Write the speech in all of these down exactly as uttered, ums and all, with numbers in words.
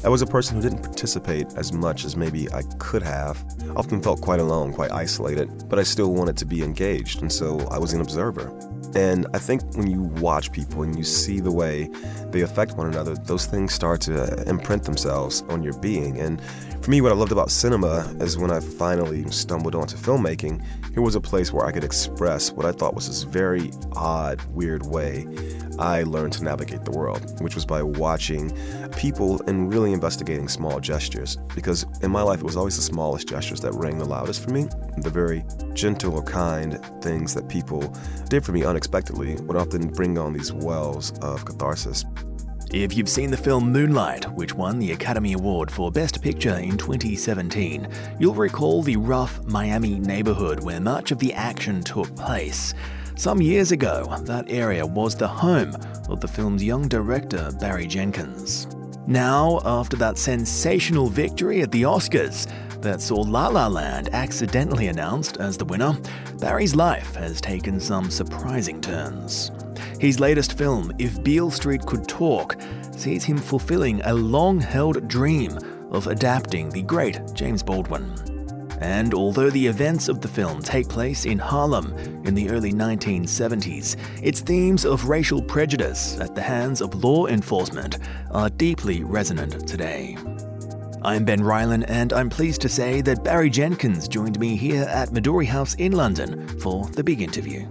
I was a person who didn't participate as much as maybe I could have. Often felt quite alone, quite isolated, but I still wanted to be engaged, and so I was an observer. And I think when you watch people and you see the way they affect one another, those things start to imprint themselves on your being. And for me, what I loved about cinema is when I finally stumbled onto filmmaking, here was a place where I could express what I thought was this very odd, weird way I learned to navigate the world, which was by watching people and really investigating small gestures. Because in my life, it was always the smallest gestures that rang the loudest for me. The very gentle or kind things that people did for me unexpectedly would often bring on these wells of catharsis. If you've seen the film Moonlight, which won the Academy Award for Best Picture in twenty seventeen, you'll recall the rough Miami neighborhood where much of the action took place. Some years ago, that area was the home of the film's young director, Barry Jenkins. Now, after that sensational victory at the Oscars that saw La La Land accidentally announced as the winner, Barry's life has taken some surprising turns. His latest film, If Beale Street Could Talk, sees him fulfilling a long-held dream of adapting the great James Baldwin. And although the events of the film take place in Harlem in the early nineteen seventies, its themes of racial prejudice at the hands of law enforcement are deeply resonant today. I'm Ben Rylan, and I'm pleased to say that Barry Jenkins joined me here at Midori House in London for the big interview.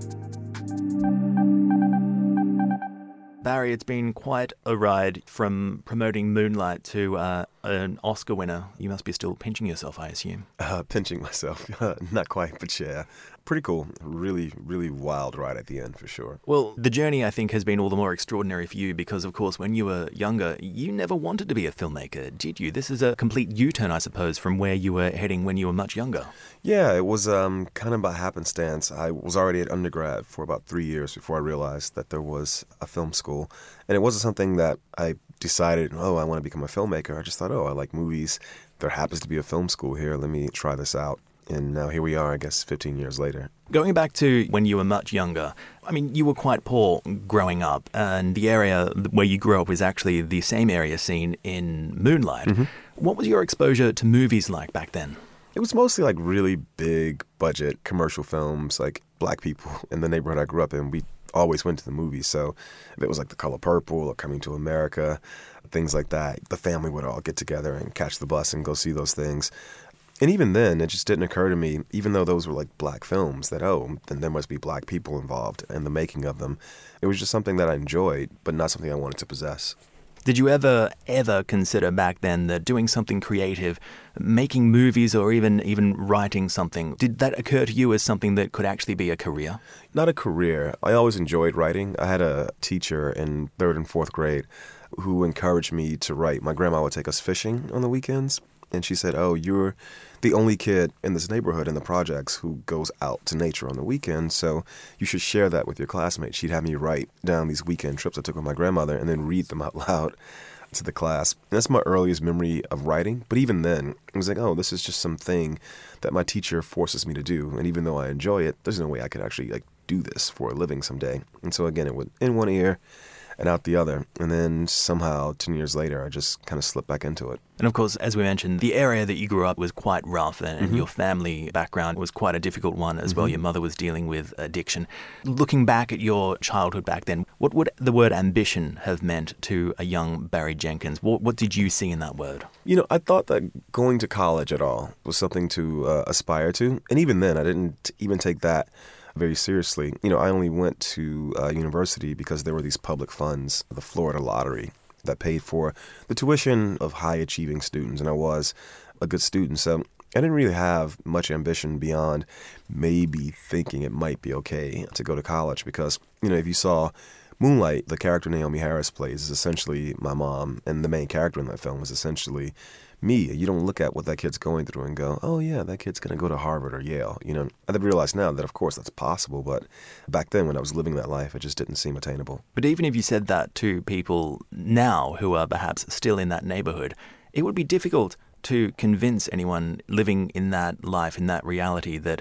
Barry, it's been quite a ride from promoting Moonlight to uh, an Oscar winner. You must be still pinching yourself, I assume. Uh, pinching myself. Not quite, but yeah. Pretty cool. Really, really wild ride at the end, for sure. Well, the journey, I think, has been all the more extraordinary for you because, of course, when you were younger, you never wanted to be a filmmaker, did you? This is a complete U-turn, I suppose, from where you were heading when you were much younger. Yeah, it was um, kind of by happenstance. I was already at undergrad for about three years before I realized that there was a film school. And it wasn't something that I decided, oh, I want to become a filmmaker. I just thought, oh, I like movies. There happens to be a film school here. Let me try this out. And now here we are, I guess, fifteen years later. Going back to when you were much younger, I mean, you were quite poor growing up, and the area where you grew up was actually the same area seen in Moonlight. Mm-hmm. What was your exposure to movies like back then? It was mostly like really big budget commercial films, like black people in the neighborhood I grew up in. We always went to the movies. So it was like The Color Purple or Coming to America, things like that. The family would all get together and catch the bus and go see those things. And even then, it just didn't occur to me, even though those were like black films, that, oh, then there must be black people involved in the making of them. It was just something that I enjoyed, but not something I wanted to possess. Did you ever, ever consider back then that doing something creative, making movies or even, even writing something, did that occur to you as something that could actually be a career? Not a career. I always enjoyed writing. I had a teacher in third and fourth grade who encouraged me to write. My grandma would take us fishing on the weekends. And she said, oh, you're the only kid in this neighborhood in the projects who goes out to nature on the weekend, so you should share that with your classmates. She'd have me write down these weekend trips I took with my grandmother and then read them out loud to the class. And that's my earliest memory of writing. But even then, it was like, oh, this is just something that my teacher forces me to do. And even though I enjoy it, there's no way I could actually like do this for a living someday. And so again, it would in one ear and out the other. And then somehow, ten years later, I just kind of slipped back into it. And of course, as we mentioned, the area that you grew up was quite rough, and Mm-hmm. your family background was quite a difficult one as Mm-hmm. well. Your mother was dealing with addiction. Looking back at your childhood back then, what would the word ambition have meant to a young Barry Jenkins? What, what did you see in that word? You know, I thought that going to college at all was something to uh, aspire to. And even then, I didn't even take that very seriously. You know, I only went to uh, university because there were these public funds, the Florida Lottery, that paid for the tuition of high-achieving students, and I was a good student. So I didn't really have much ambition beyond maybe thinking it might be okay to go to college because, you know, if you saw Moonlight, the character Naomi Harris plays is essentially my mom, and the main character in that film is essentially me. You don't look at what that kid's going through and go, oh yeah, that kid's going to go to Harvard or Yale. You know, I realize now that of course that's possible, but back then when I was living that life, it just didn't seem attainable. But even if you said that to people now who are perhaps still in that neighborhood, it would be difficult to convince anyone living in that life, in that reality, that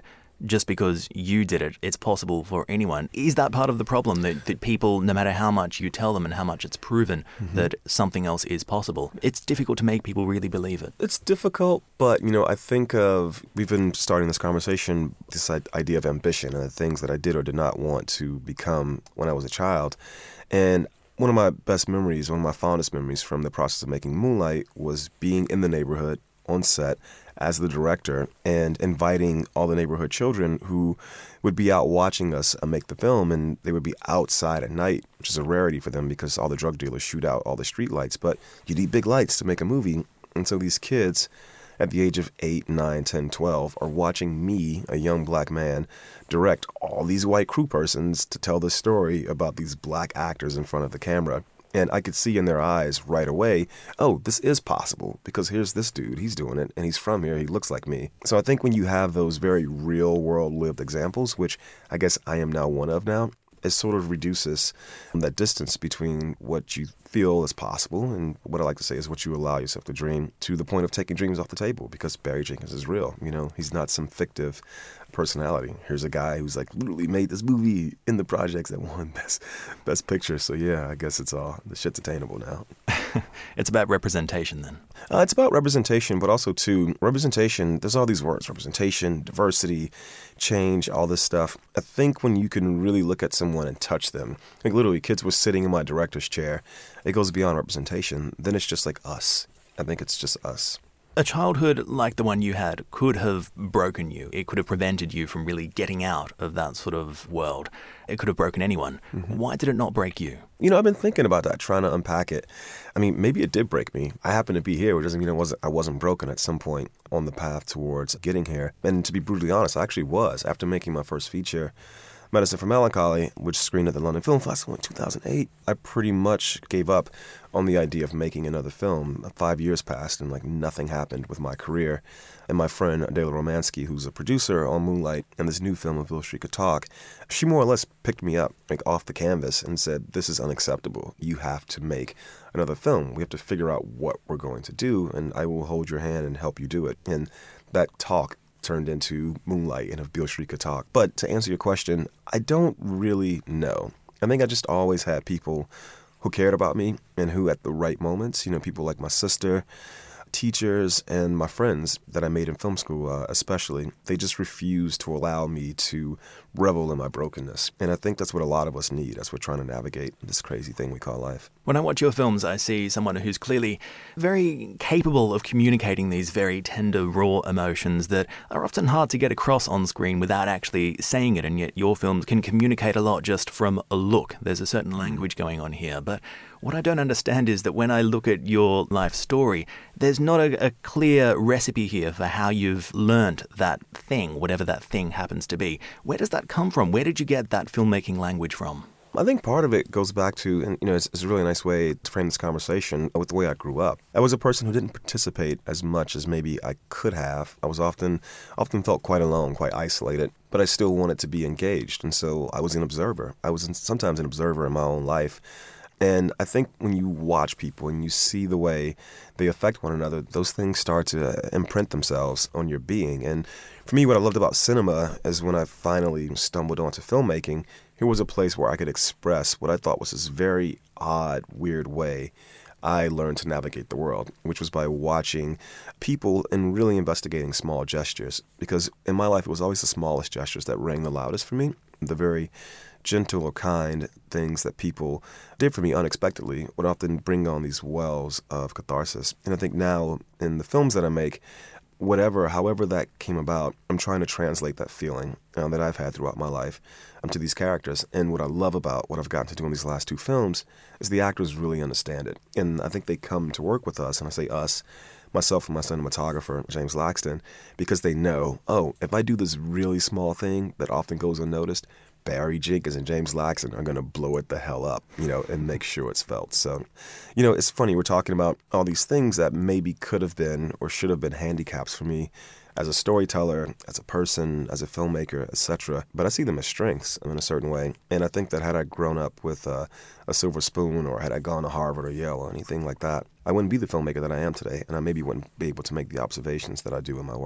just because you did it, it's possible for anyone. Is that part of the problem, that, that people, no matter how much you tell them and how much it's proven mm-hmm. that something else is possible, it's difficult to make people really believe it? It's difficult, but, you know, I think of, we've been starting this conversation, this idea of ambition and the things that I did or did not want to become when I was a child. And one of my best memories, one of my fondest memories from the process of making Moonlight was being in the neighborhood on set as the director and inviting all the neighborhood children who would be out watching us make the film, and they would be outside at night, which is a rarity for them because all the drug dealers shoot out all the street lights, but you need big lights to make a movie. And so these kids at the age of eight, nine, ten, twelve are watching me, a young black man, direct all these white crew persons to tell the story about these black actors in front of the camera. And I could see in their eyes right away, oh, this is possible because here's this dude, he's doing it, and he's from here, he looks like me. So I think when you have those very real-world lived examples, which I guess I am now one of now, it sort of reduces that distance between what you feel is possible and what I like to say is what you allow yourself to dream, to the point of taking dreams off the table, because Barry Jenkins is real. You know, he's not some fictive personality. Here's a guy who's like literally made this movie in the projects that won best best picture. So yeah, I guess it's all, the shit's attainable now. It's about representation then. Uh, it's about representation, but also too, representation, there's all these words, representation, diversity, change, all this stuff. I think when you can really look at someone and touch them, like literally kids were sitting in my director's chair, it goes beyond representation. Then it's just like us. I think it's just us. A childhood like the one you had could have broken you. It could have prevented you from really getting out of that sort of world. It could have broken anyone. Mm-hmm. Why did it not break you? You know, I've been thinking about that, trying to unpack it. I mean, maybe it did break me. I happen to be here, which doesn't mean I wasn't, I wasn't broken at some point on the path towards getting here. And to be brutally honest, I actually was. After making my first feature, Medicine for Melancholy, which screened at the London Film Festival in two thousand eight, I pretty much gave up on the idea of making another film. Five years passed and like nothing happened with my career. And my friend Adela Romansky, who's a producer on Moonlight and this new film, If Beale Street Could Talk, she more or less picked me up like off the canvas and said, this is unacceptable. You have to make another film. We have to figure out what we're going to do, and I will hold your hand and help you do it. And that talk turned into Moonlight and If Beale Street Could Talk. But to answer your question, I don't really know. I think I just always had people who cared about me and who at the right moments, you know, people like my sister, teachers, and my friends that I made in film school uh, especially, they just refused to allow me to revel in my brokenness. And I think that's what a lot of us need as we're trying to navigate this crazy thing we call life. When I watch your films, I see someone who's clearly very capable of communicating these very tender, raw emotions that are often hard to get across on screen without actually saying it, and yet your films can communicate a lot just from a look. There's a certain language going on here, but what I don't understand is that when I look at your life story, there's not a, a clear recipe here for how you've learned that thing, whatever that thing happens to be. Where does that come from? Where did you get that filmmaking language from? I think part of it goes back to, and you know, it's, it's a really nice way to frame this conversation with the way I grew up. I was a person who didn't participate as much as maybe I could have. I was often, often felt quite alone, quite isolated, but I still wanted to be engaged. And so I was an observer. I was sometimes an observer in my own life. And I think when you watch people and you see the way they affect one another, those things start to imprint themselves on your being. And for me, what I loved about cinema is when I finally stumbled onto filmmaking, here was a place where I could express what I thought was this very odd, weird way I learned to navigate the world, which was by watching people and really investigating small gestures. Because in my life, it was always the smallest gestures that rang the loudest for me, the very gentle or kind things that people did for me unexpectedly would often bring on these wells of catharsis. And I think now in the films that I make, whatever, however that came about, I'm trying to translate that feeling um, that I've had throughout my life um, to these characters. And what I love about what I've gotten to do in these last two films is the actors really understand it. And I think they come to work with us, and I say us, myself and my cinematographer, James Laxton, because they know, oh, if I do this really small thing that often goes unnoticed, Barry Jenkins and James Laxton are going to blow it the hell up, you know, and make sure it's felt. So, you know, it's funny, we're talking about all these things that maybe could have been or should have been handicaps for me as a storyteller, as a person, as a filmmaker, et cetera. But I see them as strengths in a certain way. And I think that had I grown up with uh, a silver spoon, or had I gone to Harvard or Yale or anything like that, I wouldn't be the filmmaker that I am today, and I maybe wouldn't be able to make the observations that I do in my work.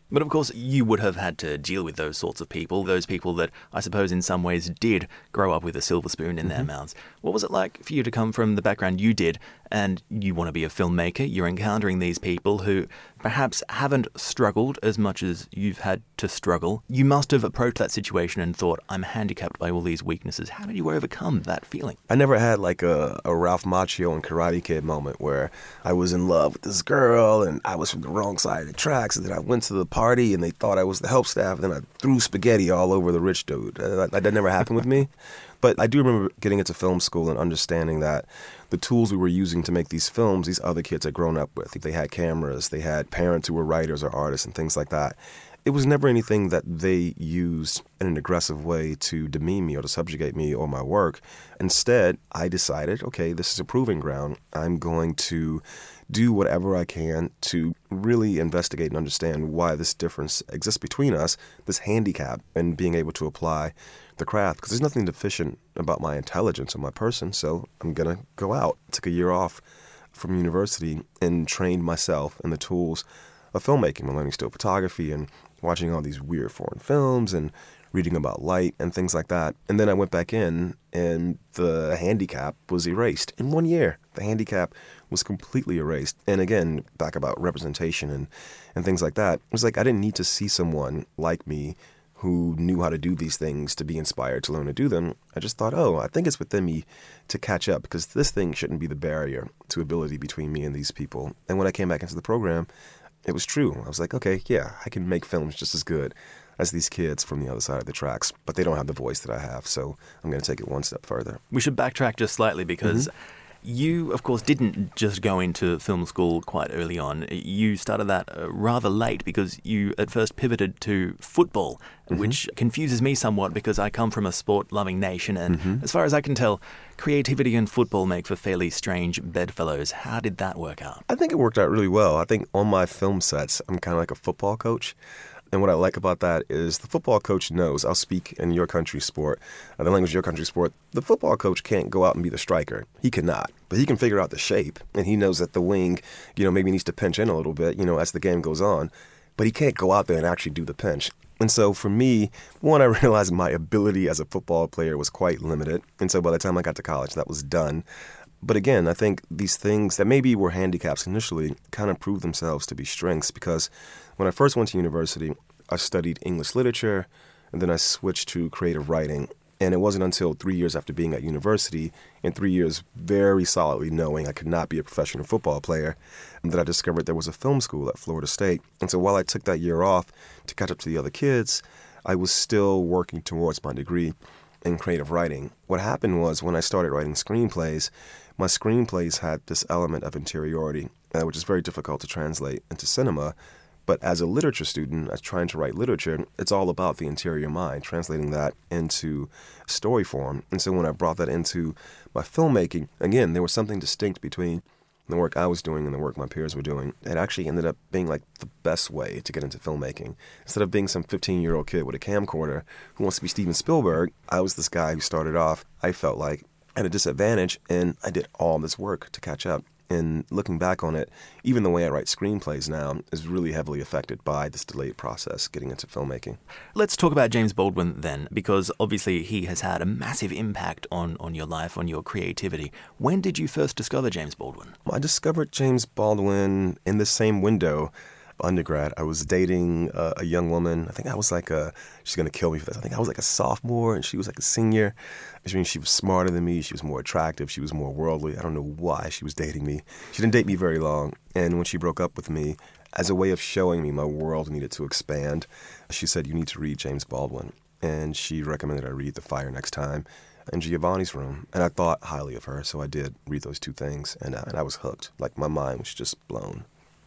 But of course, you would have had to deal with those sorts of people, those people that I suppose in some ways did grow up with a silver spoon in mm-hmm. their mouths. What was it like for you to come from the background you did and you want to be a filmmaker? You're encountering these people who perhaps haven't struggled as much as you've had to struggle. You must have approached that situation and thought, I'm handicapped by all these weaknesses. How did you overcome that feeling? I never had like a, a Ralph Macchio and Karate Kid moment where I was in love with this girl and I was from the wrong side of the tracks, and then I went to the party and they thought I was the help staff, and then I threw spaghetti all over the rich dude. That, that never happened with me. But I do remember getting into film school and understanding that the tools we were using to make these films, these other kids had grown up with. They had cameras, they had parents who were writers or artists and things like that. It was never anything that they used in an aggressive way to demean me or to subjugate me or my work. Instead, I decided, okay, this is a proving ground. I'm going to do whatever I can to really investigate and understand why this difference exists between us, this handicap, and being able to apply the craft. Because there's nothing deficient about my intelligence or my person, so I'm going to go out. I took a year off from university and trained myself in the tools of filmmaking. I'm learning still photography and watching all these weird foreign films and reading about light and things like that. And then I went back in and the handicap was erased in one year. The handicap was completely erased. And again, back about representation and, and things like that. It was like I didn't need to see someone like me who knew how to do these things to be inspired to learn to do them. I just thought, oh, I think it's within me to catch up, because this thing shouldn't be the barrier to ability between me and these people. And when I came back into the program, it was true. I was like, okay, yeah, I can make films just as good as these kids from the other side of the tracks, but they don't have the voice that I have, so I'm going to take it one step further. We should backtrack just slightly because mm-hmm. you, of course, didn't just go into film school quite early on. You started that uh, rather late because you at first pivoted to football, mm-hmm. which confuses me somewhat because I come from a sport-loving nation, and mm-hmm. as far as I can tell, creativity and football make for fairly strange bedfellows. How did that work out? I think it worked out really well. I think on my film sets, I'm kind of like a football coach. And what I like about that is the football coach knows, I'll speak in your country's sport, uh, the language of your country's sport, the football coach can't go out and be the striker. He cannot. But he can figure out the shape, and he knows that the wing, you know, maybe needs to pinch in a little bit, you know, as the game goes on. But he can't go out there and actually do the pinch. And so for me, one, I realized my ability as a football player was quite limited. And so by the time I got to college, that was done. But again, I think these things that maybe were handicaps initially kind of proved themselves to be strengths, because when I first went to university, I studied English literature, and then I switched to creative writing. And it wasn't until three years after being at university, and three years very solidly knowing I could not be a professional football player, that I discovered there was a film school at Florida State. And so while I took that year off to catch up to the other kids, I was still working towards my degree in creative writing. What happened was when I started writing screenplays, my screenplays had this element of interiority, uh, which is very difficult to translate into cinema. But as a literature student, as trying to write literature, it's all about the interior mind, translating that into story form. And so when I brought that into my filmmaking, again, there was something distinct between the work I was doing and the work my peers were doing. It actually ended up being like the best way to get into filmmaking. Instead of being some fifteen-year-old kid with a camcorder who wants to be Steven Spielberg, I was this guy who started off, I felt like, at a disadvantage, and I did all this work to catch up. And looking back on it, even the way I write screenplays now is really heavily affected by this delayed process getting into filmmaking. Let's talk about James Baldwin then, because obviously he has had a massive impact on, on your life, on your creativity. When did you first discover James Baldwin? I discovered James Baldwin in the same window. Undergrad, I was dating uh, a young woman. I think I was like a, she's going to kill me for this. I think I was like a sophomore and she was like a senior. I mean, she was smarter than me. She was more attractive. She was more worldly. I don't know why she was dating me. She didn't date me very long. And when she broke up with me, as a way of showing me my world needed to expand, she said, you need to read James Baldwin. And she recommended I read The Fire Next Time and Giovanni's Room. And I thought highly of her, so I did read those two things. And, uh, and I was hooked. Like my mind was just blown.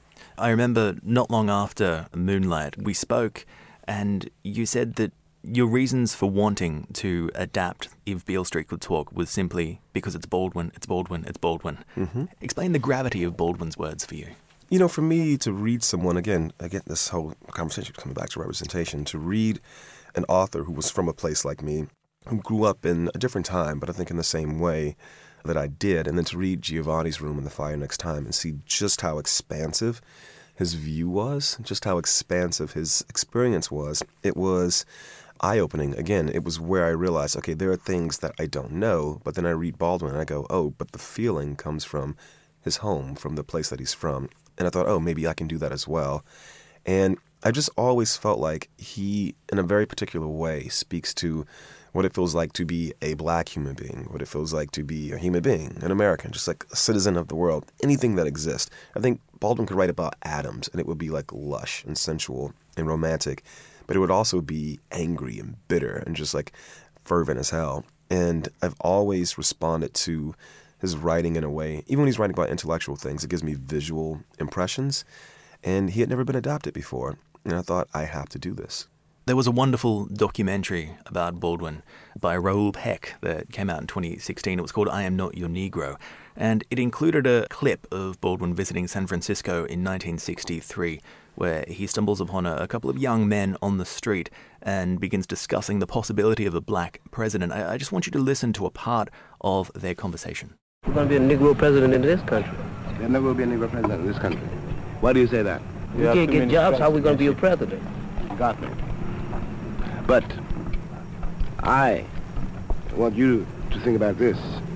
I remember not long after Moonlight, we spoke, and you said that your reasons for wanting to adapt If Beale Street Could Talk was simply because it's Baldwin, it's Baldwin, it's Baldwin. Mm-hmm. Explain the gravity of Baldwin's words for you. You know, for me to read someone, again, again, this whole conversation coming back to representation, to read an author who was from a place like me, who grew up in a different time, but I think in the same way that I did, and then to read Giovanni's Room and The Fire Next Time and see just how expansive his view was, just how expansive his experience was, it was eye-opening. Again, it was where I realized, okay, there are things that I don't know, but then I read Baldwin and I go, oh, but the feeling comes from his home, from the place that he's from. And I thought, oh, maybe I can do that as well. And I just always felt like he, in a very particular way, speaks to what it feels like to be a black human being, what it feels like to be a human being, an American, just like a citizen of the world, anything that exists. I think Baldwin could write about atoms, and it would be like lush and sensual and romantic, but it would also be angry and bitter and just like fervent as hell. And I've always responded to his writing in a way, even when he's writing about intellectual things, it gives me visual impressions, and he had never been adopted before. And I thought, I have to do this. There was a wonderful documentary about Baldwin by Raoul Peck that came out in twenty sixteen. It was called I Am Not Your Negro, and it included a clip of Baldwin visiting San Francisco in nineteen sixty-three, where he stumbles upon a, a couple of young men on the street and begins discussing the possibility of a black president. I, I just want you to listen to a part of their conversation. There's going to be a Negro president in this country. There never will be a Negro president in this country. Why do you say that? We can't get jobs. How are we going to be a president? Got me. But I want you to think about this.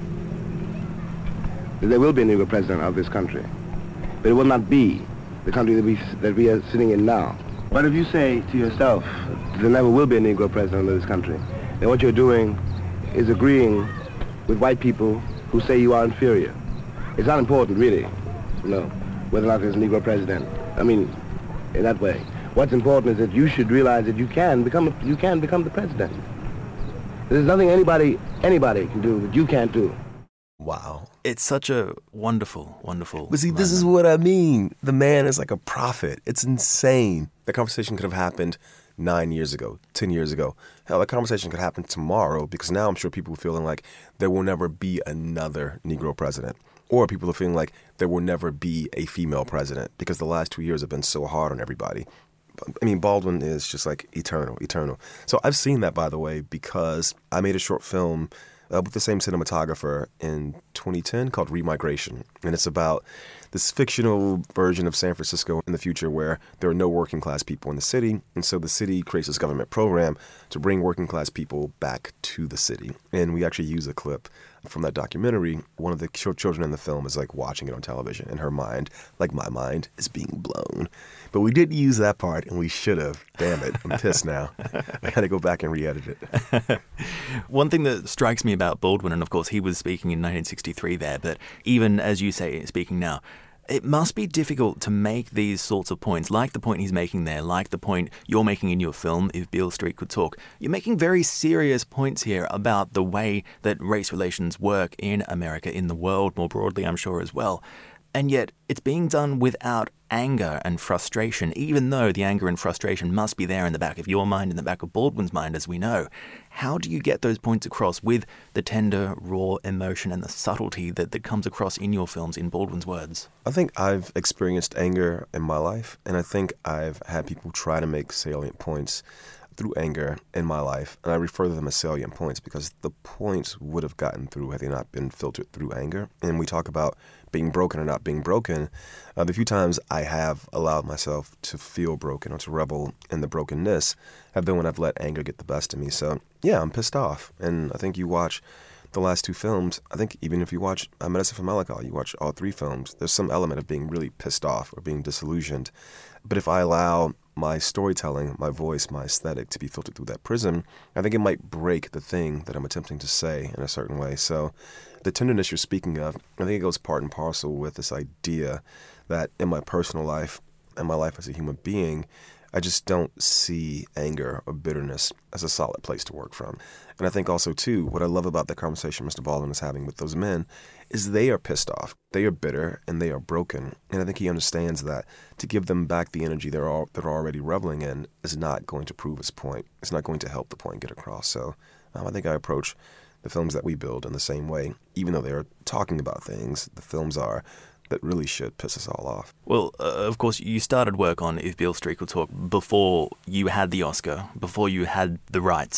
That there will be a Negro president of this country. But it will not be the country that we, that we are sitting in now. What if you say to yourself, there never will be a Negro president of this country, then what you're doing is agreeing with white people who say you are inferior. It's not important, really, you know, whether or not there's a Negro president. I mean, in that way. What's important is that you should realize that you can become a, you can become the president. There's nothing anybody anybody can do that you can't do. Wow. It's such a wonderful, wonderful But see, moment. this is what I mean. The man is like a prophet. It's insane. The conversation could have happened nine years ago, ten years ago. Hell, the conversation could happen tomorrow, because now I'm sure people are feeling like there will never be another Negro president. Or people are feeling like there will never be a female president, because the last two years have been so hard on everybody. I mean, Baldwin is just like eternal, eternal. So I've seen that, by the way, because I made a short film uh, with the same cinematographer in twenty ten called Remigration. And it's about this fictional version of San Francisco in the future where there are no working class people in the city. And so the city creates this government program to bring working class people back to the city. And we actually use a clip from that documentary. One of the ch- children in the film is like watching it on television, and her mind, like my mind, is being blown. But we did use that part, and we should have. Damn it, I'm pissed now. I had to go back and re-edit it. One thing that strikes me about Baldwin, and of course he was speaking in nineteen sixty-three there, but even as you say, speaking now, it must be difficult to make these sorts of points, like the point he's making there, like the point you're making in your film, If Beale Street Could Talk. You're making very serious points here about the way that race relations work in America, in the world more broadly, I'm sure, as well. And yet it's being done without anger and frustration, even though the anger and frustration must be there in the back of your mind, in the back of Baldwin's mind, as we know. How do you get those points across with the tender, raw emotion and the subtlety that, that comes across in your films, in Baldwin's words? I think I've experienced anger in my life, and I think I've had people try to make salient points through anger in my life, and I refer to them as salient points because the points would have gotten through had they not been filtered through anger. And we talk about being broken or not being broken. Uh, the few times I have allowed myself to feel broken or to revel in the brokenness have been when I've let anger get the best of me. So yeah, I'm pissed off, and I think you watch the last two films, I think even if you watch uh, Medicine for Melancholy, you watch all three films, there's some element of being really pissed off or being disillusioned. But if I allow my storytelling, my voice, my aesthetic to be filtered through that prism, I think it might break the thing that I'm attempting to say in a certain way. So the tenderness you're speaking of, I think it goes part and parcel with this idea that in my personal life and my life as a human being, I just don't see anger or bitterness as a solid place to work from. And I think also, too, what I love about the conversation Mister Baldwin is having with those men is they are pissed off, they are bitter, and they are broken. And I think he understands that to give them back the energy they're, all, they're already reveling in is not going to prove his point. It's not going to help the point get across. So um, I think I approach the films that we build in the same way. Even though they're talking about things, the films are that really should piss us all off. Well, uh, of course, you started work on If Beale Street Could Talk before you had the Oscar, before you had the rights.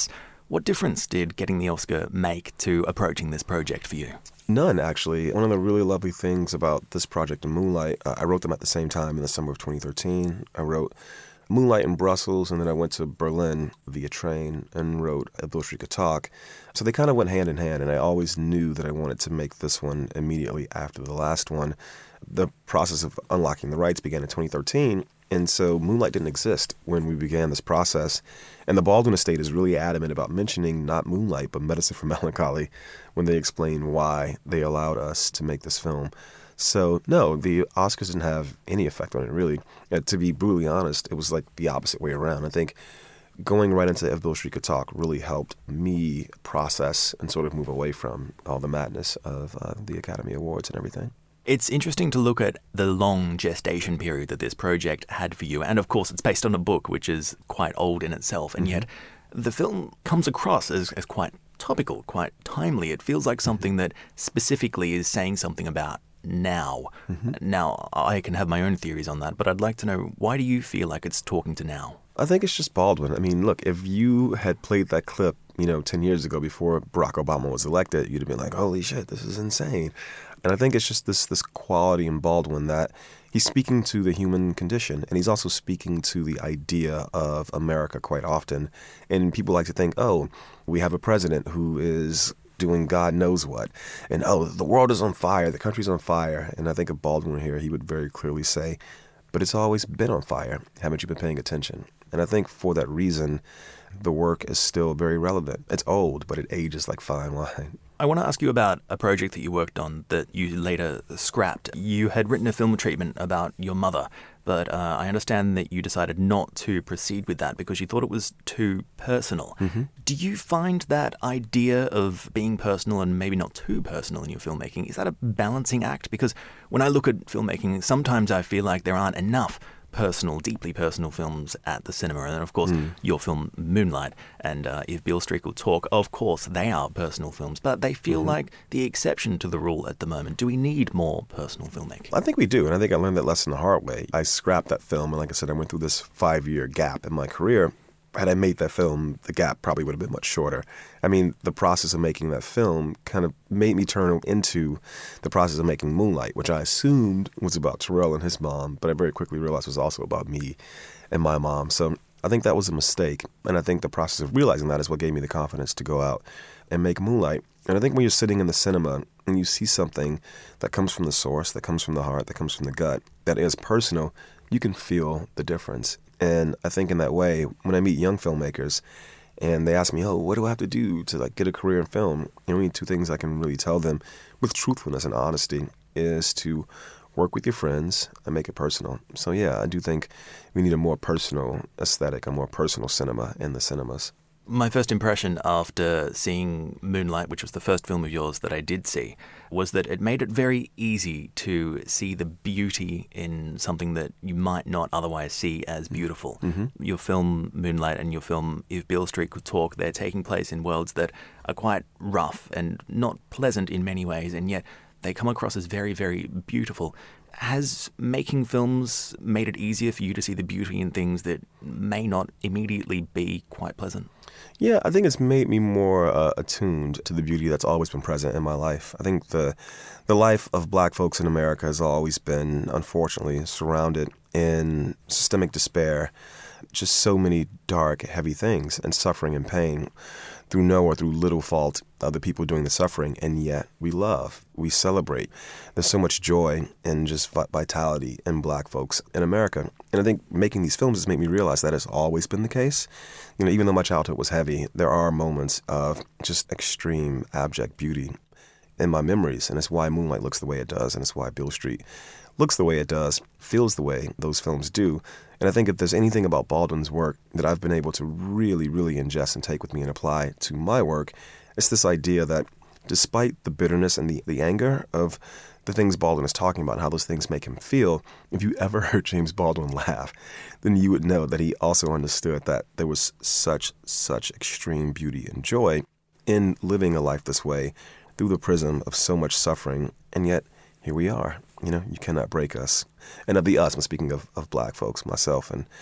What difference did getting the Oscar make to approaching this project for you? None, actually. One of the really lovely things about this project and Moonlight, uh, I wrote them at the same time in the summer of twenty thirteen. I wrote Moonlight in Brussels, and then I went to Berlin via train and wrote If Beale Street Could Talk. So they kind of went hand in hand, and I always knew that I wanted to make this one immediately after the last one. The process of unlocking the rights began in twenty thirteen, and so Moonlight didn't exist when we began this process. And the Baldwin estate is really adamant about mentioning not Moonlight, but Medicine for Melancholy when they explain why they allowed us to make this film. So, no, the Oscars didn't have any effect on it, really. Uh, to be brutally honest, it was like the opposite way around. I think going right into If Beale Street Could Talk really helped me process and sort of move away from all the madness of uh, the Academy Awards and everything. It's interesting to look at the long gestation period that this project had for you. And of course, it's based on a book which is quite old in itself. And yet the film comes across as, as quite topical, quite timely. It feels like something that specifically is saying something about now. Mm-hmm. Now, I can have my own theories on that, but I'd like to know, why do you feel like it's talking to now? I think it's just Baldwin. I mean, look, if you had played that clip, you know, ten years ago before Barack Obama was elected, you'd have been like, holy shit, this is insane. And I think it's just this this quality in Baldwin that he's speaking to the human condition, and he's also speaking to the idea of America quite often. And people like to think, oh, we have a president who is doing God knows what, and oh, the world is on fire, the country's on fire. And I think if Baldwin were here, he would very clearly say, but it's always been on fire. Haven't you been paying attention? And I think for that reason, the work is still very relevant. It's old, but it ages like fine wine. I want to ask you about a project that you worked on that you later scrapped. You had written a film treatment about your mother, but uh, I understand that you decided not to proceed with that because you thought it was too personal. Mm-hmm. Do you find that idea of being personal and maybe not too personal in your filmmaking, is that a balancing act? Because when I look at filmmaking, sometimes I feel like there aren't enough personal, deeply personal films at the cinema. And of course, mm. your film Moonlight and uh, If Beale Street Could Talk, of course, they are personal films, but they feel mm-hmm. like the exception to the rule at the moment. Do we need more personal filmmaking? I think we do, and I think I learned that lesson the hard way. I scrapped that film, and like I said, I went through this five-year gap in my career. Had I made that film, the gap probably would have been much shorter. I mean, the process of making that film kind of made me turn into the process of making Moonlight, which I assumed was about Terrell and his mom, but I very quickly realized was also about me and my mom. So I think that was a mistake, and I think the process of realizing that is what gave me the confidence to go out and make Moonlight. And I think when you're sitting in the cinema and you see something that comes from the source, that comes from the heart, that comes from the gut, that is personal, you can feel the difference. And I think in that way, when I meet young filmmakers and they ask me, oh, what do I have to do to like get a career in film? The only two things I can really tell them with truthfulness and honesty is to work with your friends and make it personal. So yeah, I do think we need a more personal aesthetic, a more personal cinema in the cinemas. My first impression after seeing Moonlight, which was the first film of yours that I did see, was that it made it very easy to see the beauty in something that you might not otherwise see as beautiful. Mm-hmm. Your film Moonlight and your film If Beale Street Could Talk, they're taking place in worlds that are quite rough and not pleasant in many ways, and yet they come across as very, very beautiful. Has making films made it easier for you to see the beauty in things that may not immediately be quite pleasant? Yeah, I think it's made me more uh, attuned to the beauty that's always been present in my life. I think the the life of black folks in America has always been, unfortunately, surrounded in systemic despair, just so many dark, heavy things, and suffering and pain through no or through little fault of the people doing the suffering, and yet we love, we celebrate. There's so much joy and just vitality in black folks in America. And I think making these films has made me realize that has always been the case. You know, even though my childhood was heavy, there are moments of just extreme, abject beauty in my memories, and it's why Moonlight looks the way it does, and it's why Beale Street looks the way it does, feels the way those films do. And I think if there's anything about Baldwin's work that I've been able to really, really ingest and take with me and apply to my work, it's this idea that despite the bitterness and the, the anger of the things Baldwin is talking about and how those things make him feel, if you ever heard James Baldwin laugh, then you would know that he also understood that there was such, such extreme beauty and joy in living a life this way through the prism of so much suffering, and yet here we are. You know, you cannot break us. And of the us, I'm speaking of, of black folks, myself and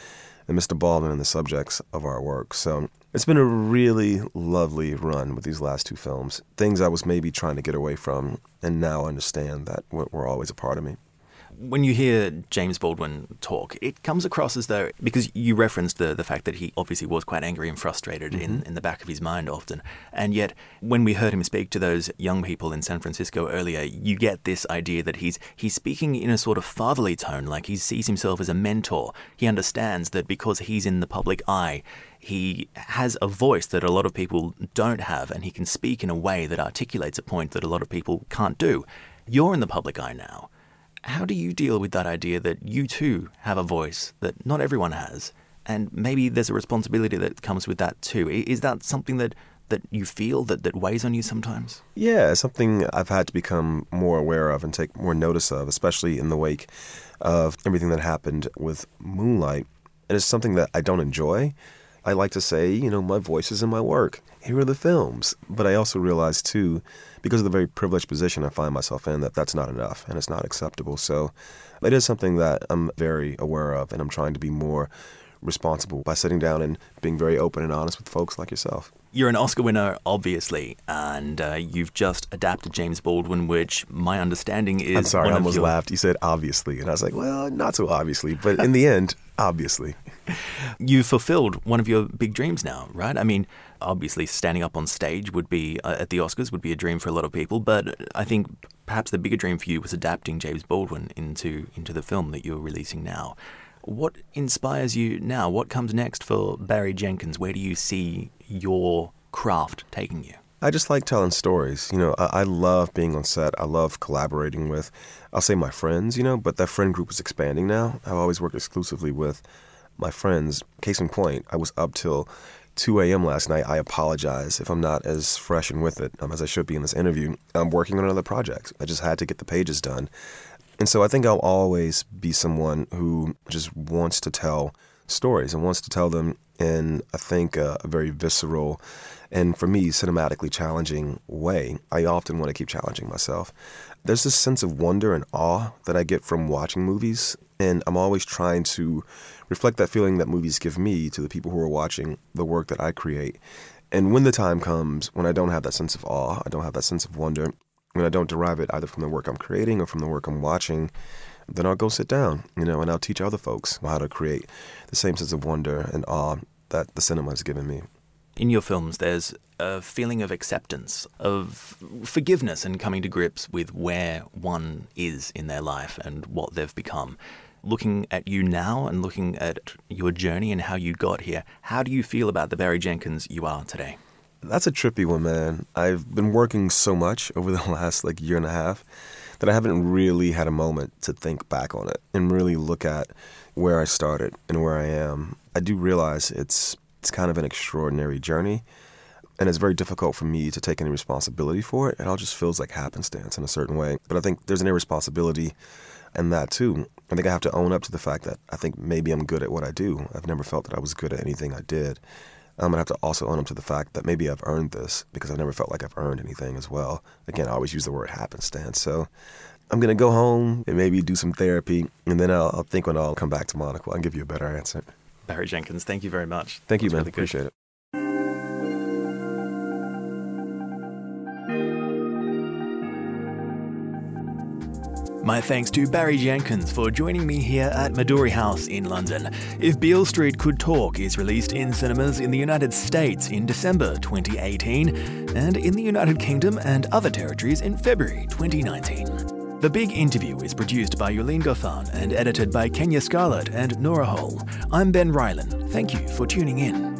and Mister Baldwin and the subjects of our work. So it's been a really lovely run with these last two films. Things I was maybe trying to get away from, and now understand that were always a part of me. When you hear James Baldwin talk, it comes across as though, because you referenced the, the fact that he obviously was quite angry and frustrated mm-hmm. in, in the back of his mind often, and yet when we heard him speak to those young people in San Francisco earlier, you get this idea that he's he's speaking in a sort of fatherly tone, like he sees himself as a mentor. He understands that because he's in the public eye, he has a voice that a lot of people don't have, and he can speak in a way that articulates a point that a lot of people can't do. You're in the public eye now. How do you deal with that idea that you too have a voice that not everyone has, and maybe there's a responsibility that comes with that too? Is that something that, that you feel that, that weighs on you sometimes? Yeah, it's something I've had to become more aware of and take more notice of, especially in the wake of everything that happened with Moonlight. And it's something that I don't enjoy. I like to say, you know, my voice is in my work. Here are the films. But I also realize, too, because of the very privileged position I find myself in, that that's not enough and it's not acceptable. So it is something that I'm very aware of, and I'm trying to be more responsible by sitting down and being very open and honest with folks like yourself. You're an Oscar winner, obviously, and uh, you've just adapted James Baldwin, which my understanding is... I'm sorry, I almost your... laughed. You said obviously, and I was like, well, not so obviously, but in the end, obviously. You've fulfilled one of your big dreams now, right? I mean, obviously standing up on stage would be, uh, at the Oscars, would be a dream for a lot of people, but I think perhaps the bigger dream for you was adapting James Baldwin into into the film that you're releasing now. What inspires you now? What comes next for Barry Jenkins? Where do you see your craft taking you? I just like telling stories. You know, I, I love being on set. I love collaborating with, I'll say my friends, you know, but that friend group is expanding now. I've always worked exclusively with my friends. Case in point, I was up till two a.m. last night. I apologize if I'm not as fresh and with it um, as I should be in this interview. I'm working on another project. I just had to get the pages done. And so I think I'll always be someone who just wants to tell stories and wants to tell them in, I think, a, a very visceral and, for me, cinematically challenging way. I often want to keep challenging myself. There's this sense of wonder and awe that I get from watching movies, and I'm always trying to reflect that feeling that movies give me to the people who are watching the work that I create. And when the time comes when I don't have that sense of awe, I don't have that sense of wonder, when I don't derive it either from the work I'm creating or from the work I'm watching, then I'll go sit down, you know, and I'll teach other folks how to create the same sense of wonder and awe that the cinema has given me. In your films, there's a feeling of acceptance, of forgiveness and coming to grips with where one is in their life and what they've become. Looking at you now and looking at your journey and how you got here, how do you feel about the Barry Jenkins you are today? That's a trippy one, man. I've been working so much over the last like year and a half that I haven't really had a moment to think back on it and really look at where I started and where I am. I do realize it's it's kind of an extraordinary journey, and it's very difficult for me to take any responsibility for it. It all just feels like happenstance in a certain way. But I think there's an irresponsibility in that too. I think I have to own up to the fact that I think maybe I'm good at what I do. I've never felt that I was good at anything I did. I'm going to have to also own up to the fact that maybe I've earned this, because I've never felt like I've earned anything as well. Again, I always use the word happenstance. So I'm going to go home and maybe do some therapy, and then I'll, I'll think when I'll come back to Monaco, I'll give you a better answer. Barry Jenkins, thank you very much. Thank you, man. Really Appreciate it. My thanks to Barry Jenkins for joining me here at Midori House in London. If Beale Street Could Talk is released in cinemas in the United States in December twenty eighteen and in the United Kingdom and other territories in February twenty nineteen. The Big Interview is produced by Yulene Gothan and edited by Kenya Scarlett and Nora Hole. I'm Ben Ryland. Thank you for tuning in.